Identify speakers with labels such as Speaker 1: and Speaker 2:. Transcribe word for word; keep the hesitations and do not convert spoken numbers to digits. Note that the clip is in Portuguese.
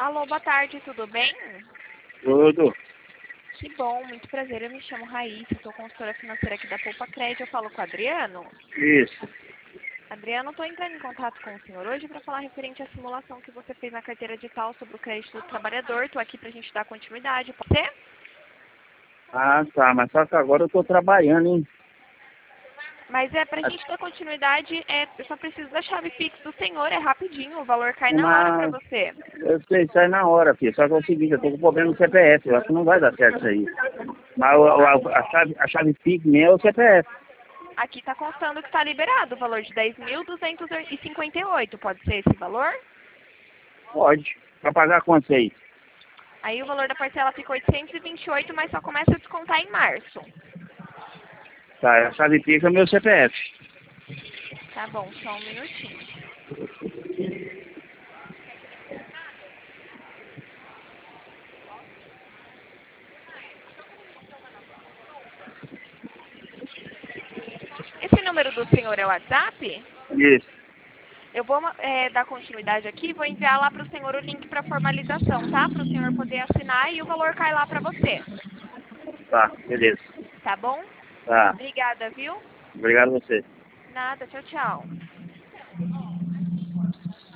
Speaker 1: Alô, boa tarde, tudo bem?
Speaker 2: Tudo.
Speaker 1: Que bom, muito prazer. Eu me chamo Raíssa, sou consultora financeira aqui da Poupa Crédito. Eu falo com o Adriano.
Speaker 2: Isso.
Speaker 1: Adriano, estou entrando em contato com o senhor hoje para falar referente à simulação que você fez na carteira digital sobre o crédito do trabalhador. Estou aqui para a gente dar continuidade. Pode ser?
Speaker 2: Ah, tá. Mas só que agora eu tô trabalhando, hein?
Speaker 1: Mas é para a gente dar continuidade, é, eu só preciso da chave Pix do senhor, é rapidinho, o valor cai na hora para
Speaker 2: Mas
Speaker 1: você.
Speaker 2: eu sei, sai na hora, filho. Só que é o seguinte, eu tô com problema no C P F. Eu acho que não vai dar certo isso aí. Mas o- a, a chave, a chave Pix minha é o C P F.
Speaker 1: Aqui está constando que está liberado o valor de dez mil duzentos e cinquenta e oito. Pode ser esse valor?
Speaker 2: Pode. Pra pagar quanto isso aí?
Speaker 1: Aí o valor da parcela fica oitocentos e vinte e oito, mas só começa a descontar em março.
Speaker 2: Tá, a chave Pix é o meu C P F.
Speaker 1: Tá bom, só um minutinho. Esse número do senhor é o WhatsApp?
Speaker 2: Isso.
Speaker 1: Eu vou é, dar continuidade aqui, vou enviar lá para o senhor o link para formalização, tá? Para o senhor poder assinar e o valor cai lá para você.
Speaker 2: Tá, beleza.
Speaker 1: Tá bom?
Speaker 2: Tá.
Speaker 1: Obrigada, viu?
Speaker 2: Obrigado a você.
Speaker 1: Nada, tchau, tchau.